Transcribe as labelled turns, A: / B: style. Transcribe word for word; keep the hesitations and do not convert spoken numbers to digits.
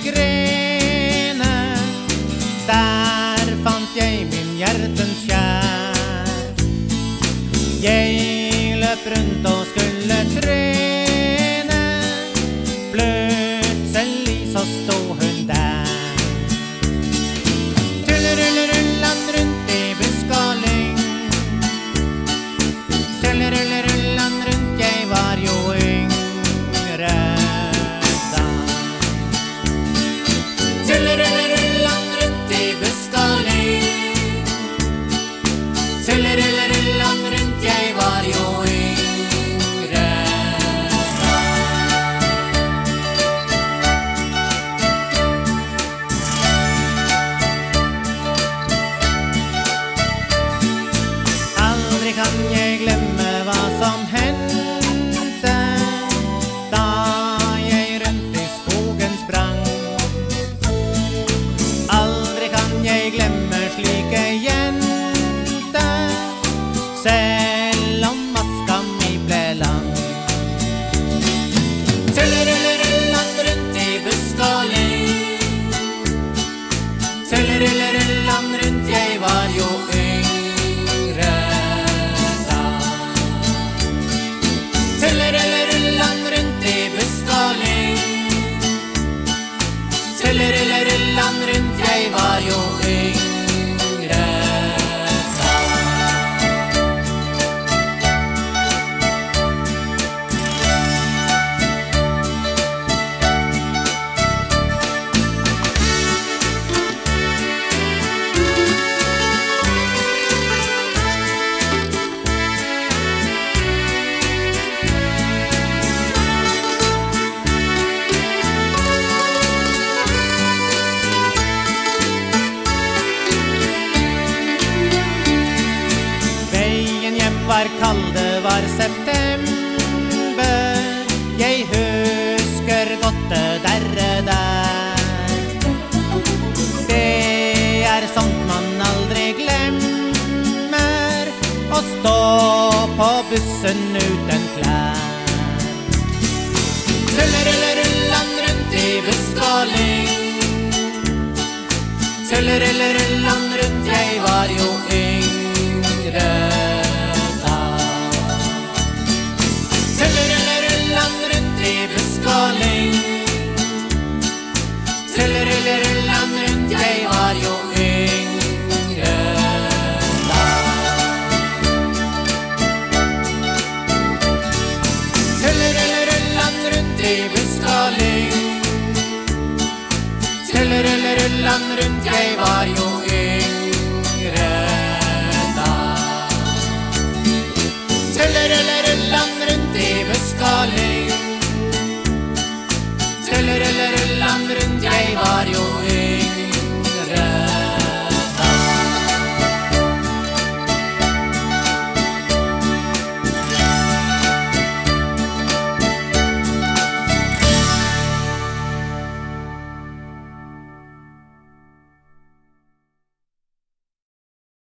A: grene, der fant jeg min hjertens kjær. Jeg løp rundt og skulle trene, plutselig så sto hun der. Tullerullerullan rundt i busk og lyng, tullerullerullan rundt, jeg var jo yngre da. Tullerullerullan rundt i busk og lyng, tullerullerullan rundt, jeg var jo yngre da. Aldri kan jeg glemme hva som hendte da jeg rundt i skogen sprang. Aldri kan jeg glemme slike jenter, selv om maska mi ble lang. Tullerullerullan rundt i busk og lyng, tullerullerullan rundt, jeg var jo yngre da. Tullerullerullan rundt i busk og lyng, tullerullerullan rundt, jeg var jo yngre da. Veien hjem var kald, det var september. Jeg husker godt det derre der. Det er sånt man aldri glemmer, å stå på bussen uten klær. Tullerullerullan rundt i busk og lyng, tullerullerullan rundt, jeg var jo yngre da. Tullerullerullan rundt i busk og lyng, tullerullerullan rundt, jeg var jo yngre da. Tullerullerullan rundt i busk og lyng, tullerullerullan rundt, jeg var jo yngre